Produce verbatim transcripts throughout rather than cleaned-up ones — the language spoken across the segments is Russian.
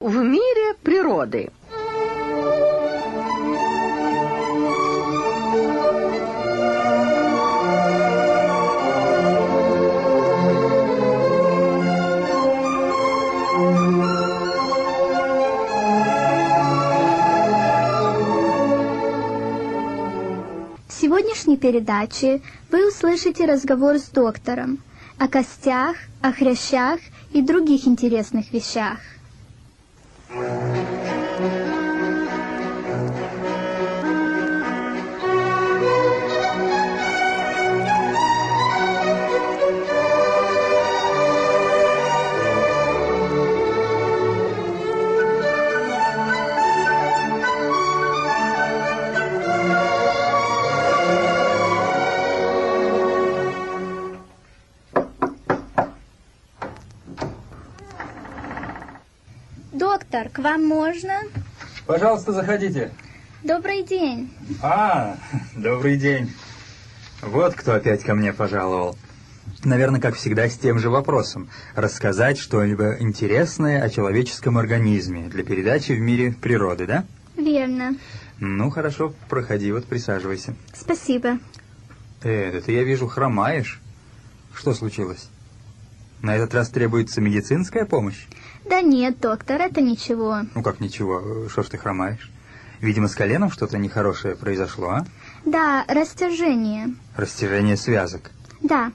в мире природы. В сегодняшней передаче вы услышите разговор с доктором о костях, о хрящах и других интересных вещах. Доктор, к вам можно? Пожалуйста, заходите. Добрый день. А, добрый день. Вот кто опять ко мне пожаловал. Наверное, как всегда, с тем же вопросом. Рассказать что-либо интересное о человеческом организме для передачи в мире природы, да? Верно. Ну, хорошо, проходи, вот присаживайся. Спасибо. Э, ты, я вижу, хромаешь. Что случилось? На этот раз требуется медицинская помощь? Да нет, доктор, это ничего. Ну как ничего? Что ж ты хромаешь? Видимо, с коленом что-то нехорошее произошло, а? Да, растяжение. Растяжение связок? Да.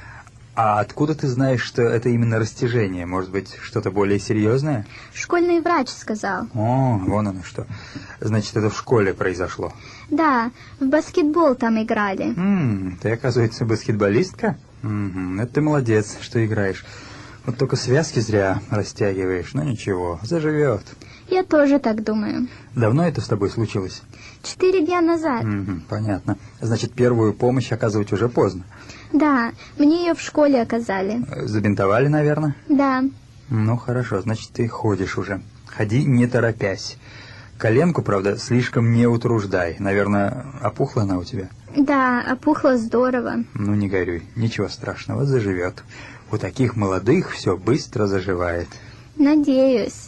А откуда ты знаешь, что это именно растяжение? Может быть, что-то более серьезное? Школьный врач сказал. О, вон оно что. Значит, это в школе произошло? Да, в баскетбол там играли. М-м, ты, оказывается, баскетболистка? Угу, это ты молодец, что играешь. Вот только связки зря растягиваешь, но ничего, заживет. Я тоже так думаю. Давно это с тобой случилось? Четыре дня назад. Угу, понятно. Значит, первую помощь оказывать уже поздно. Да, мне ее в школе оказали. Забинтовали, наверное? Да. Ну, хорошо, значит, ты ходишь уже. Ходи, не торопясь. Коленку, правда, слишком не утруждай. Наверное, опухла она у тебя? Да, опухла здорово. Ну, не горюй, ничего страшного, заживет. У таких молодых все быстро заживает. Надеюсь.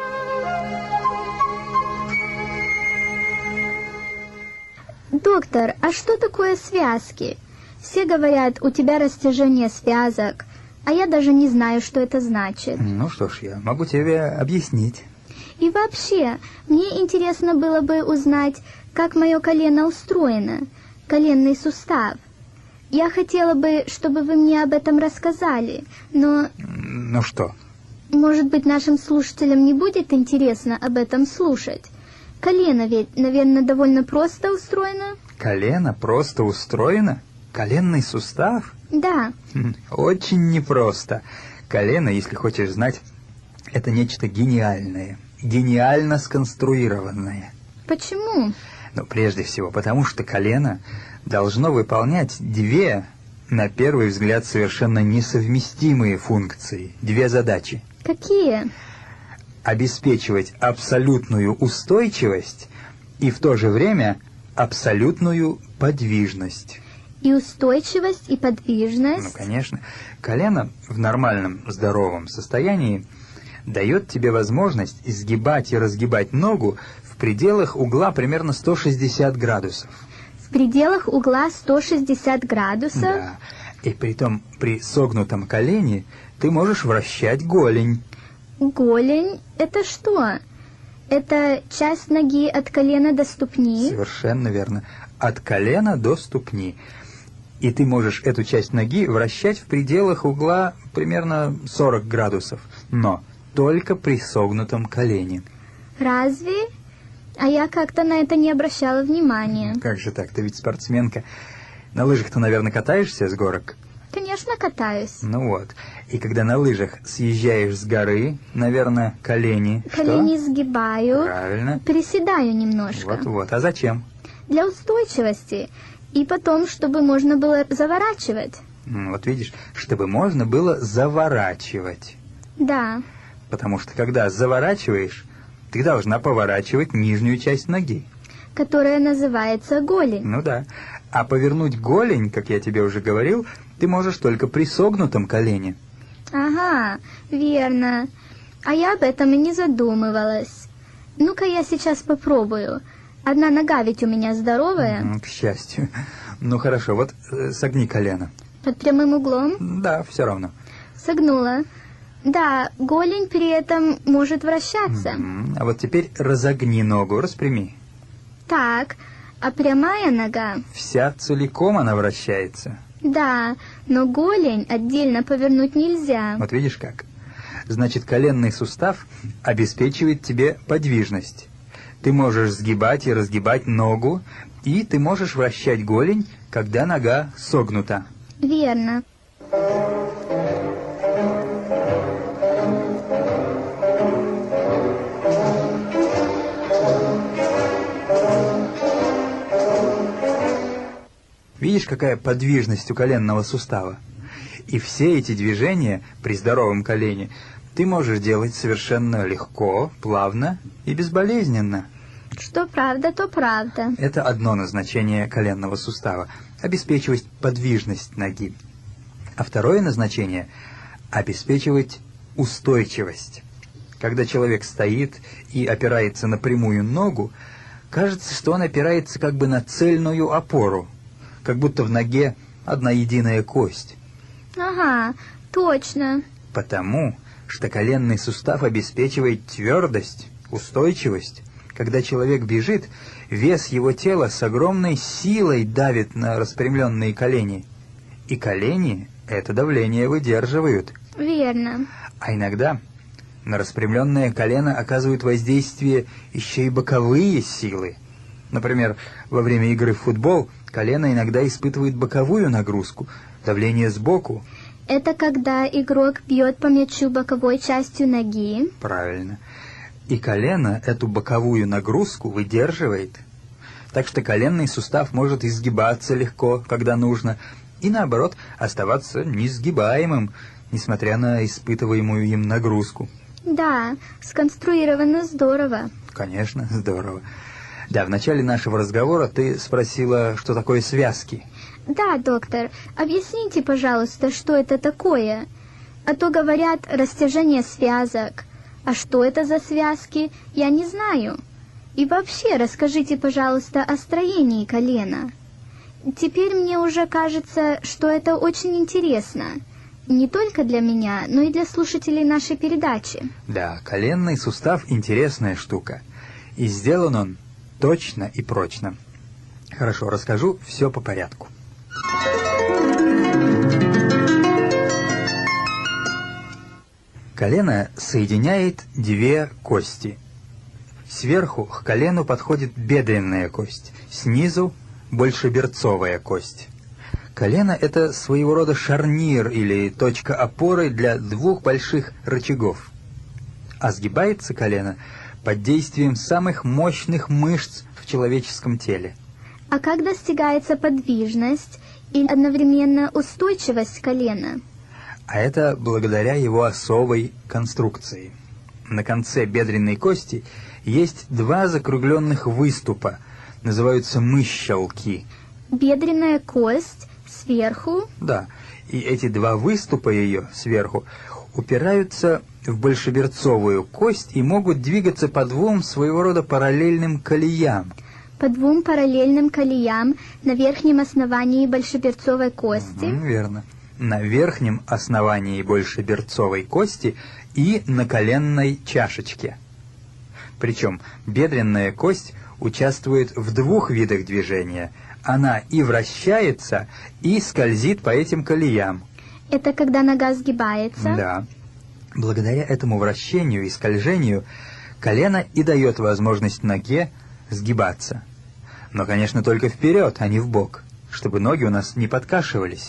Доктор, а что такое связки? Все говорят, у тебя растяжение связок, а я даже не знаю, что это значит. Ну что ж, я могу тебе объяснить. И вообще, мне интересно было бы узнать, как мое колено устроено, коленный сустав. Я хотела бы, чтобы вы мне об этом рассказали, но... Ну что? Может быть, нашим слушателям не будет интересно об этом слушать? Колено ведь, наверное, довольно просто устроено. Колено просто устроено? Коленный сустав? Да. Очень непросто. Колено, если хочешь знать, это нечто гениальное, гениально сконструированное. Почему? Ну, прежде всего, потому что колено должно выполнять две, на первый взгляд, совершенно несовместимые функции, две задачи. Какие? Обеспечивать абсолютную устойчивость и в то же время абсолютную подвижность. И устойчивость, и подвижность? Ну, конечно. Колено в нормальном, здоровом состоянии дает тебе возможность изгибать и разгибать ногу в пределах угла примерно сто шестьдесят градусов. В пределах угла сто шестьдесят градусов? Да. И притом при согнутом колене ты можешь вращать голень. Голень? Это что? Это часть ноги от колена до ступни? Совершенно верно. От колена до ступни. И ты можешь эту часть ноги вращать в пределах угла примерно сорок градусов. Но только при согнутом колене. Разве? А я как-то на это не обращала внимания. Как же так? Ты ведь спортсменка. На лыжах-то, наверное, катаешься с горок? Конечно, катаюсь. Ну вот. И когда на лыжах съезжаешь с горы, наверное, колени... Колени что? сгибаю. Правильно. Приседаю немножко. Вот-вот. А зачем? Для устойчивости. И потом, чтобы можно было заворачивать. Вот видишь, чтобы можно было заворачивать. Да. Потому что когда заворачиваешь, ты должна поворачивать нижнюю часть ноги. Которая называется голень. Ну да. А повернуть голень, как я тебе уже говорил, ты можешь только при согнутом колене. Ага, верно. А я об этом и не задумывалась. Ну-ка я сейчас попробую. Одна нога ведь у меня здоровая. М, К счастью. Ну хорошо, вот э, согни колено. Под прямым углом. Да, все равно. Согнула. Да, голень при этом может вращаться. М, А вот теперь разогни ногу, распрями. Так, а прямая нога? Вся целиком она вращается. Да, но голень отдельно повернуть нельзя. Вот видишь как? Значит, коленный сустав обеспечивает тебе подвижность. Ты можешь сгибать и разгибать ногу, и ты можешь вращать голень, когда нога согнута. Верно. Видишь, какая подвижность у коленного сустава? И все эти движения при здоровом колене ты можешь делать совершенно легко, плавно и безболезненно. Что правда, то правда. Это одно назначение коленного сустава – обеспечивать подвижность ноги. А второе назначение – обеспечивать устойчивость. Когда человек стоит и опирается на прямую ногу, кажется, что он опирается как бы на цельную опору, как будто в ноге одна единая кость. Ага, точно. Потому что коленный сустав обеспечивает твердость, устойчивость. Когда человек бежит, вес его тела с огромной силой давит на распрямленные колени. И колени это давление выдерживают. Верно. А иногда на распрямленное колено оказывают воздействие еще и боковые силы. Например, во время игры в футбол колено иногда испытывает боковую нагрузку, давление сбоку. Это когда игрок бьет по мячу боковой частью ноги. Правильно. И колено эту боковую нагрузку выдерживает. Так что коленный сустав может изгибаться легко, когда нужно, и наоборот оставаться несгибаемым, несмотря на испытываемую им нагрузку. Да, сконструировано здорово. Конечно, здорово. Да, в начале нашего разговора ты спросила, что такое связки. Да, доктор, объясните, пожалуйста, что это такое? А то говорят растяжение связок. А что это за связки, я не знаю. И вообще расскажите, пожалуйста, о строении колена. Теперь мне уже кажется, что это очень интересно. Не только для меня, но и для слушателей нашей передачи. Да, коленный сустав – интересная штука. И сделан он точно и прочно. Хорошо, расскажу все по порядку. Колено соединяет две кости. Сверху к колену подходит бедренная кость, снизу – большеберцовая кость. Колено – это своего рода шарнир или точка опоры для двух больших рычагов. А сгибается колено под действием самых мощных мышц в человеческом теле. А как достигается подвижность и одновременно устойчивость колена? А это благодаря его особой конструкции. На конце бедренной кости есть два закругленных выступа, называются мыщелки. Бедренная кость сверху? Да, и эти два выступа ее сверху упираются в большеберцовую кость и могут двигаться по двум своего рода параллельным колеям. По двум параллельным колеям на верхнем основании большеберцовой кости? Угу, верно. На верхнем основании большеберцовой кости и на коленной чашечке. Причем бедренная кость участвует в двух видах движения. Она и вращается, и скользит по этим колеям. Это когда нога сгибается? Да. Благодаря этому вращению и скольжению колено и дает возможность ноге сгибаться. Но, конечно, только вперед, а не вбок, чтобы ноги у нас не подкашивались.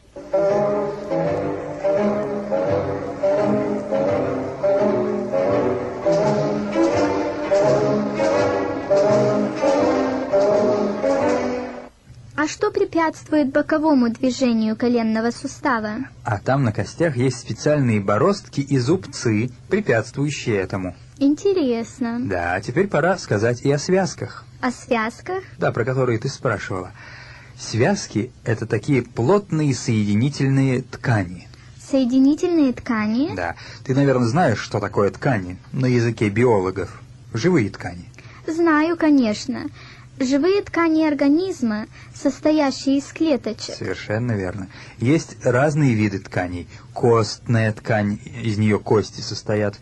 А что препятствует боковому движению коленного сустава? А там на костях есть специальные бороздки и зубцы, препятствующие этому. Интересно. Да, теперь пора сказать и о связках. О связках? Да, про которые ты спрашивала. Связки – это такие плотные соединительные ткани. Соединительные ткани? Да. Ты, наверное, знаешь, что такое ткани на языке биологов. Живые ткани. Знаю, конечно. Живые ткани организма, состоящие из клеточек. Совершенно верно. Есть разные виды тканей. Костная ткань, из нее кости состоят.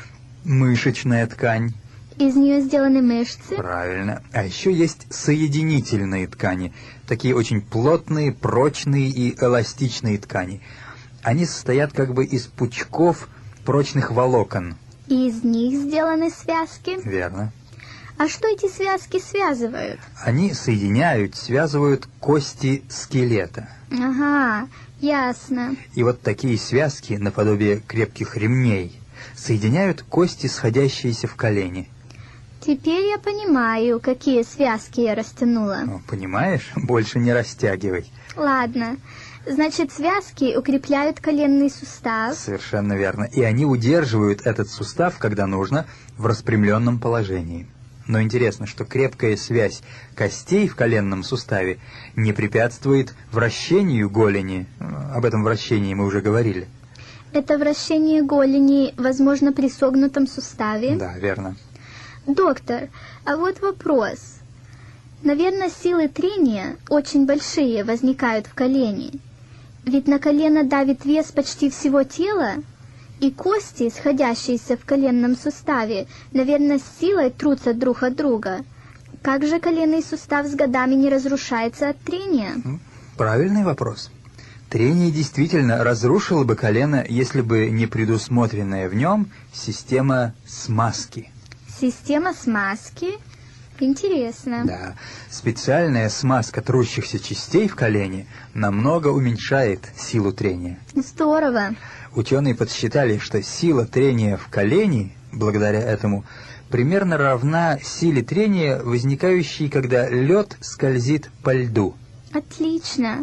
Мышечная ткань. Из нее сделаны мышцы? Правильно. А еще есть соединительные ткани. Такие очень плотные, прочные и эластичные ткани. Они состоят как бы из пучков прочных волокон. И из них сделаны связки? Верно. А что эти связки связывают? Они соединяют, связывают кости скелета. Ага, ясно. И вот такие связки, наподобие крепких ремней, соединяют кости, сходящиеся в колени. Теперь я понимаю, какие связки я растянула. Ну, понимаешь? Больше не растягивай. Ладно. Значит, связки укрепляют коленный сустав. Совершенно верно. И они удерживают этот сустав, когда нужно, в распрямленном положении. Но интересно, что крепкая связь костей в коленном суставе не препятствует вращению голени. Об этом вращении мы уже говорили. Это вращение голени возможно при согнутом суставе? Да, верно. Доктор, а вот вопрос. Наверное, силы трения очень большие возникают в колене. Ведь на колено давит вес почти всего тела, и кости, сходящиеся в коленном суставе, наверное, с силой трутся друг от друга. Как же коленный сустав с годами не разрушается от трения? Правильный вопрос. Трение действительно разрушило бы колено, если бы не предусмотренная в нем система смазки. Система смазки? Интересно. Да, специальная смазка трущихся частей в колене намного уменьшает силу трения. Здорово. Ученые подсчитали, что сила трения в колене, благодаря этому, примерно равна силе трения, возникающей, когда лед скользит по льду. Отлично.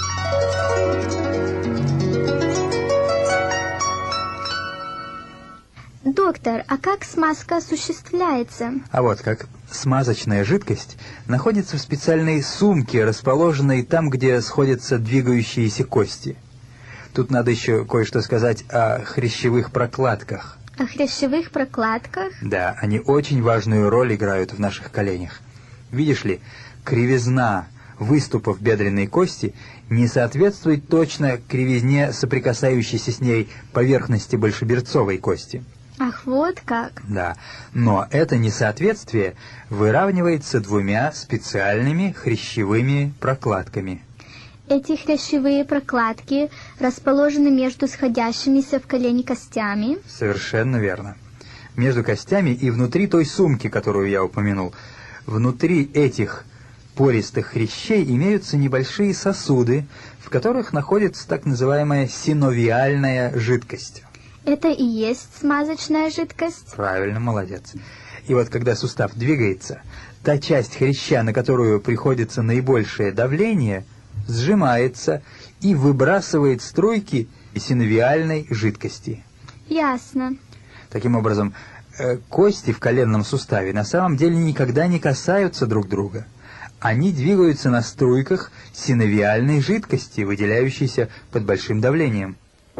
Доктор, а как смазка осуществляется? А вот как. Смазочная жидкость находится в специальной сумке, расположенной там, где сходятся двигающиеся кости. Тут надо еще кое-что сказать о хрящевых прокладках. О хрящевых прокладках? Да, они очень важную роль играют в наших коленях. Видишь ли, кривизна выступов бедренной кости не соответствует точно кривизне соприкасающейся с ней поверхности большеберцовой кости. Ах, вот как. Да, но это несоответствие выравнивается двумя специальными хрящевыми прокладками. Эти хрящевые прокладки расположены между сходящимися в колени костями? Совершенно верно. Между костями и внутри той сумки, которую я упомянул. Внутри этих пористых хрящей имеются небольшие сосуды, в которых находится так называемая синовиальная жидкость. Это и есть смазочная жидкость? Правильно, молодец. И вот когда сустав двигается, та часть хряща, на которую приходится наибольшее давление, сжимается и выбрасывает струйки синовиальной жидкости. Ясно. Таким образом, э, кости в коленном суставе на самом деле никогда не касаются друг друга. Они двигаются на струйках синовиальной жидкости, выделяющейся под большим давлением.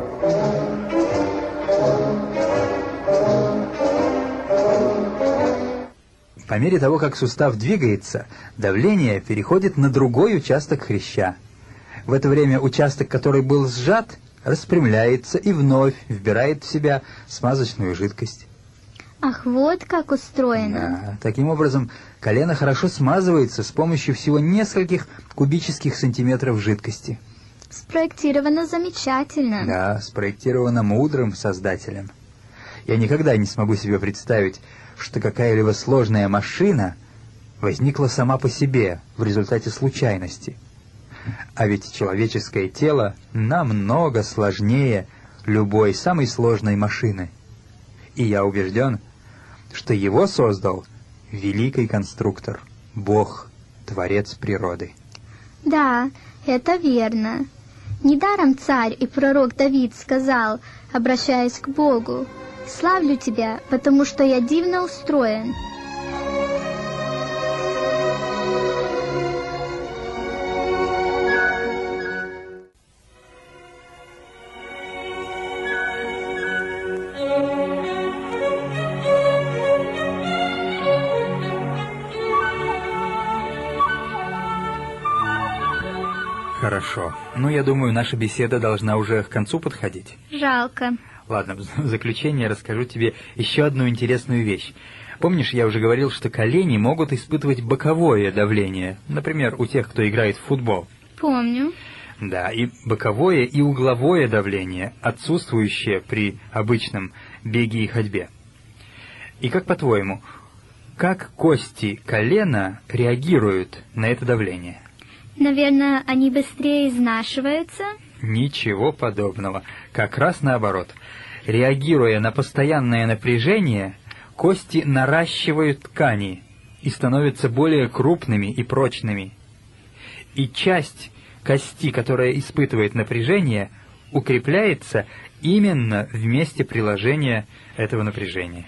По мере того, как сустав двигается, давление переходит на другой участок хряща. В это время участок, который был сжат, распрямляется и вновь вбирает в себя смазочную жидкость. Ах, вот как устроено. Да, таким образом, колено хорошо смазывается с помощью всего нескольких кубических сантиметров жидкости. Спроектировано замечательно. Да, спроектировано мудрым создателем. Я никогда не смогу себе представить, что какая-либо сложная машина возникла сама по себе в результате случайности. А ведь человеческое тело намного сложнее любой самой сложной машины. И я убежден, что его создал великий конструктор, Бог, Творец природы. Да, это верно. Недаром царь и пророк Давид сказал, обращаясь к Богу: «Славлю тебя, потому что я дивно устроен». Хорошо. Ну, я думаю, наша беседа должна уже к концу подходить. Жалко. Ладно, в заключение расскажу тебе еще одну интересную вещь. Помнишь, я уже говорил, что колени могут испытывать боковое давление, например, у тех, кто играет в футбол? Помню. Да, и боковое, и угловое давление, отсутствующее при обычном беге и ходьбе. И как по-твоему, как кости колена реагируют на это давление? Наверное, они быстрее изнашиваются? Ничего подобного. Как раз наоборот. Реагируя на постоянное напряжение, кости наращивают ткани и становятся более крупными и прочными. И часть кости, которая испытывает напряжение, укрепляется именно в месте приложения этого напряжения.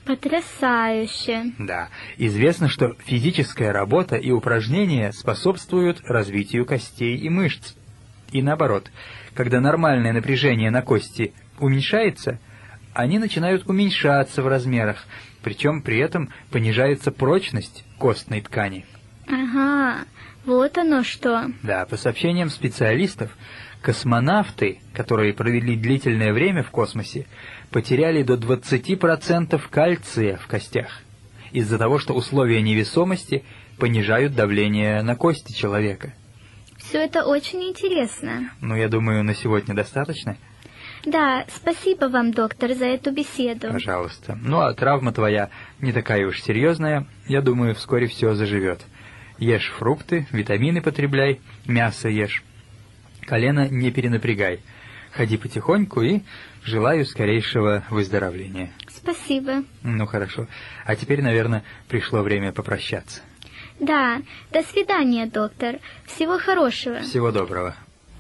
Потрясающе. Да, известно, что физическая работа и упражнения способствуют развитию костей и мышц. И наоборот, когда нормальное напряжение на кости уменьшается, они начинают уменьшаться в размерах, причем при этом понижается прочность костной ткани. Ага, вот оно что. Да, по сообщениям специалистов, космонавты, которые провели длительное время в космосе, потеряли до двадцати процентов кальция в костях из-за того, что условия невесомости понижают давление на кости человека. Все это очень интересно. Ну, я думаю, на сегодня достаточно. Да, спасибо вам, доктор, за эту беседу. Пожалуйста. Ну, а травма твоя не такая уж серьезная. Я думаю, вскоре все заживет. Ешь фрукты, витамины потребляй, мясо ешь. Колено не перенапрягай. Ходи потихоньку и желаю скорейшего выздоровления. Спасибо. Ну, хорошо. А теперь, наверное, пришло время попрощаться. Да, до свидания, доктор. Всего хорошего. Всего доброго.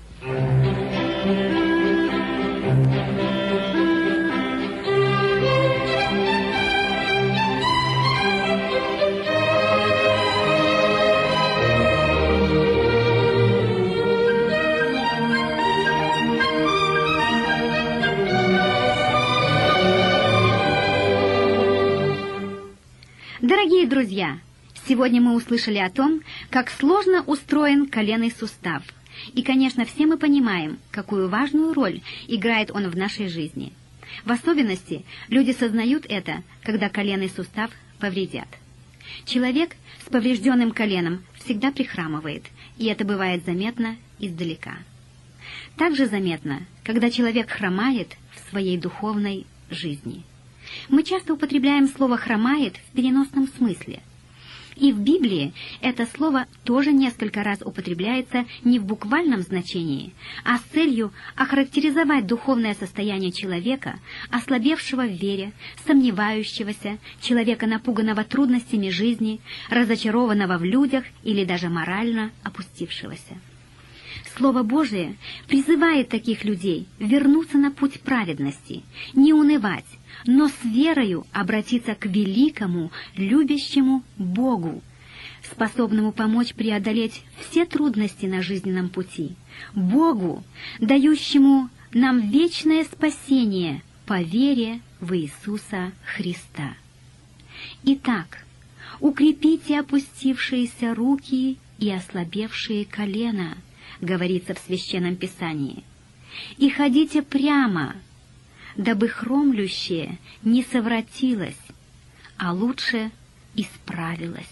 Дорогие друзья, сегодня мы услышали о том, как сложно устроен коленный сустав. И, конечно, все мы понимаем, какую важную роль играет он в нашей жизни. В особенности люди сознают это, когда коленный сустав повредят. Человек с поврежденным коленом всегда прихрамывает, и это бывает заметно издалека. Также заметно, когда человек хромает в своей духовной жизни. Мы часто употребляем слово «хромает» в переносном смысле. И в Библии это слово тоже несколько раз употребляется не в буквальном значении, а с целью охарактеризовать духовное состояние человека, ослабевшего в вере, сомневающегося, человека, напуганного трудностями жизни, разочарованного в людях или даже морально опустившегося. Слово Божие призывает таких людей вернуться на путь праведности, не унывать, но с верою обратиться к великому, любящему Богу, способному помочь преодолеть все трудности на жизненном пути, Богу, дающему нам вечное спасение по вере в Иисуса Христа. Итак, укрепите опустившиеся руки и ослабевшие колена, говорится в Священном Писании, и ходите прямо, дабы хромлющее не совратилось, а лучше исправилось.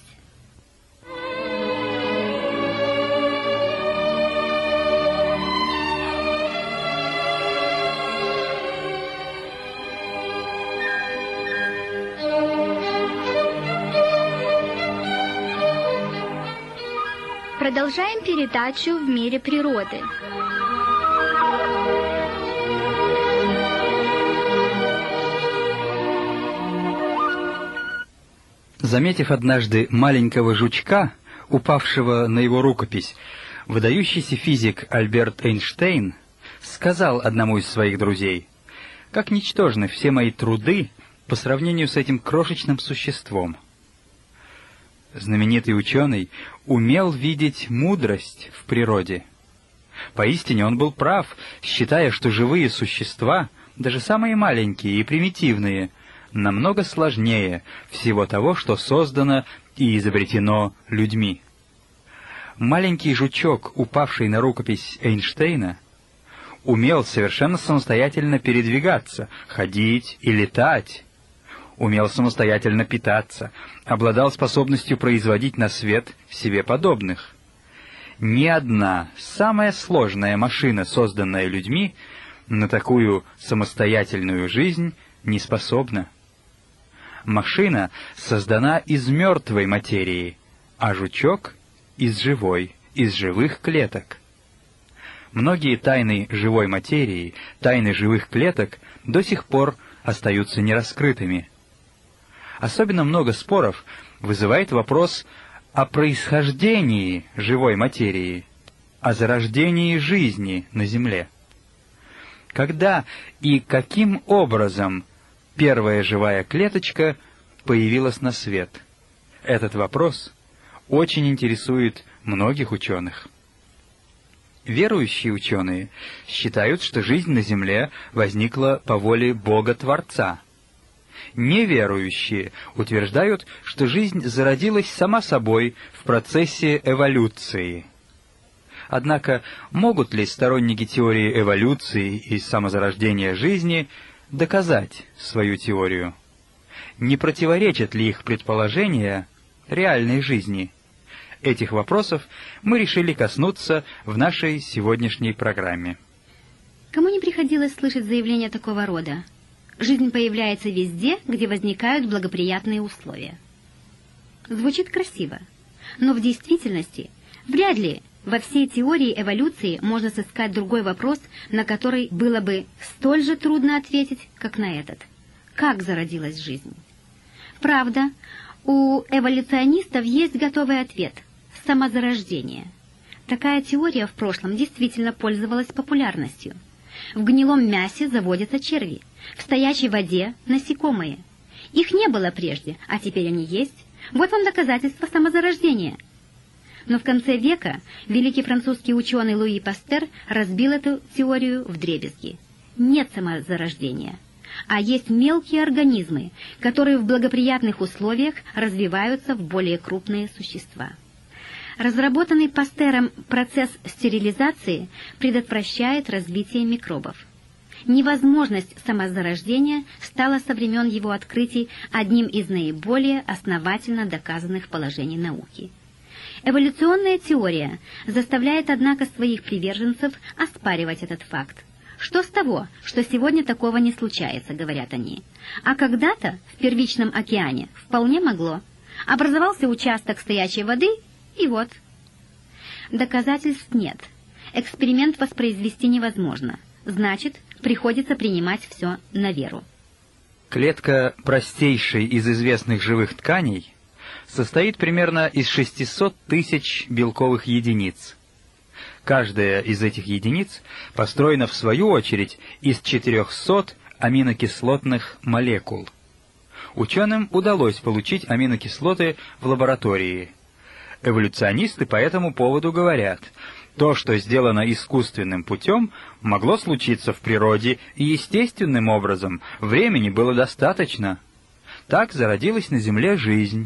Продолжаем передачу «В мире природы». Заметив однажды маленького жучка, упавшего на его рукопись, выдающийся физик Альберт Эйнштейн сказал одному из своих друзей: «Как ничтожны все мои труды по сравнению с этим крошечным существом». Знаменитый ученый умел видеть мудрость в природе. Поистине он был прав, считая, что живые существа, даже самые маленькие и примитивные, намного сложнее всего того, что создано и изобретено людьми. Маленький жучок, упавший на рукопись Эйнштейна, умел совершенно самостоятельно передвигаться, ходить и летать, умел самостоятельно питаться, обладал способностью производить на свет себе подобных. Ни одна самая сложная машина, созданная людьми, на такую самостоятельную жизнь не способна. Машина создана из мертвой материи, а жучок — из живой, из живых клеток. Многие тайны живой материи, тайны живых клеток до сих пор остаются нераскрытыми. Особенно много споров вызывает вопрос о происхождении живой материи, о зарождении жизни на Земле. Когда и каким образом первая живая клеточка появилась на свет? Этот вопрос очень интересует многих ученых. Верующие ученые считают, что жизнь на Земле возникла по воле Бога-Творца. Неверующие утверждают, что жизнь зародилась сама собой в процессе эволюции. Однако, могут ли сторонники теории эволюции и самозарождения жизни доказать свою теорию? Не противоречат ли их предположения реальной жизни? Этих вопросов мы решили коснуться в нашей сегодняшней программе. Кому не приходилось слышать заявления такого рода? Жизнь появляется везде, где возникают благоприятные условия. Звучит красиво, но в действительности вряд ли во всей теории эволюции можно сыскать другой вопрос, на который было бы столь же трудно ответить, как на этот. Как зародилась жизнь? Правда, у эволюционистов есть готовый ответ – самозарождение. Такая теория в прошлом действительно пользовалась популярностью. В гнилом мясе заводятся черви, в стоячей воде – насекомые. Их не было прежде, а теперь они есть. Вот вам доказательство самозарождения. Но в конце века великий французский ученый Луи Пастер разбил эту теорию вдребезги. Нет самозарождения, а есть мелкие организмы, которые в благоприятных условиях развиваются в более крупные существа. Разработанный Пастером процесс стерилизации предотвращает развитие микробов. Невозможность самозарождения стала со времен его открытий одним из наиболее основательно доказанных положений науки. Эволюционная теория заставляет, однако, своих приверженцев оспаривать этот факт. Что с того, что сегодня такого не случается, говорят они. А когда-то в первичном океане вполне могло. Образовался участок стоячей воды, и вот. Доказательств нет. Эксперимент воспроизвести невозможно. Значит, приходится принимать все на веру. Клетка простейшей из известных живых тканей состоит примерно из шестисот тысяч белковых единиц. Каждая из этих единиц построена, в свою очередь, из четырехсот аминокислотных молекул. Ученым удалось получить аминокислоты в лаборатории. Эволюционисты по этому поводу говорят, то, что сделано искусственным путем, могло случиться в природе и естественным образом, времени было достаточно. Так зародилась на Земле жизнь.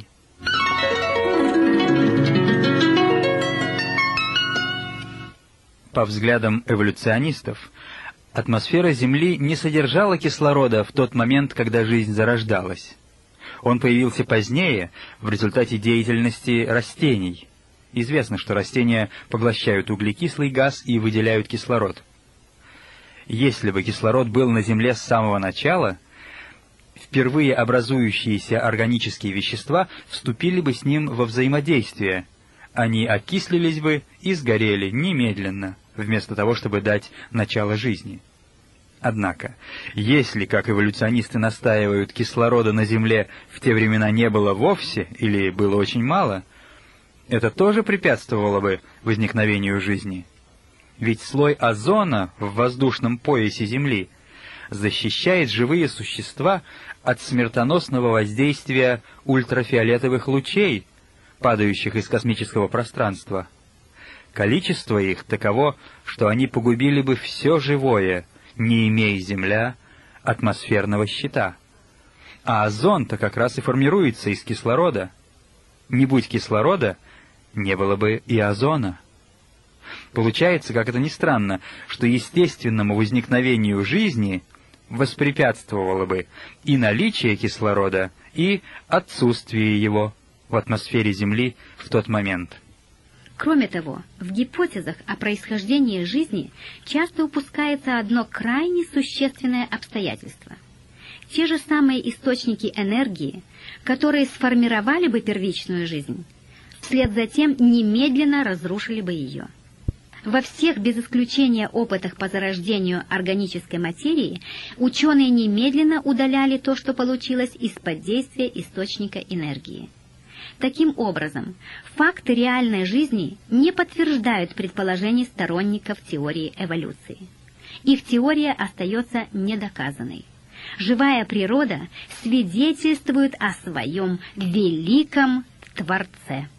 По взглядам эволюционистов, атмосфера Земли не содержала кислорода в тот момент, когда жизнь зарождалась. Он появился позднее, в результате деятельности растений. Известно, что растения поглощают углекислый газ и выделяют кислород. Если бы кислород был на Земле с самого начала, впервые образующиеся органические вещества вступили бы с ним во взаимодействие. Они окислились бы и сгорели немедленно, вместо того, чтобы дать начало жизни. Однако, если, как эволюционисты настаивают, кислорода на Земле в те времена не было вовсе или было очень мало, это тоже препятствовало бы возникновению жизни. Ведь слой озона в воздушном поясе Земли защищает живые существа от смертоносного воздействия ультрафиолетовых лучей, падающих из космического пространства. Количество их таково, что они погубили бы все живое, не имея Земля атмосферного щита. А озон-то как раз и формируется из кислорода. Не будь кислорода, не было бы и озона. Получается, как это ни странно, что естественному возникновению жизни воспрепятствовало бы и наличие кислорода, и отсутствие его в атмосфере Земли в тот момент. Кроме того, в гипотезах о происхождении жизни часто упускается одно крайне существенное обстоятельство. Те же самые источники энергии, которые сформировали бы первичную жизнь, вслед за тем немедленно разрушили бы ее. Во всех без исключения опытах по зарождению органической материи ученые немедленно удаляли то, что получилось из-под действия источника энергии. Таким образом, факты реальной жизни не подтверждают предположений сторонников теории эволюции. Их теория остается недоказанной. Живая природа свидетельствует о своем великом Творце.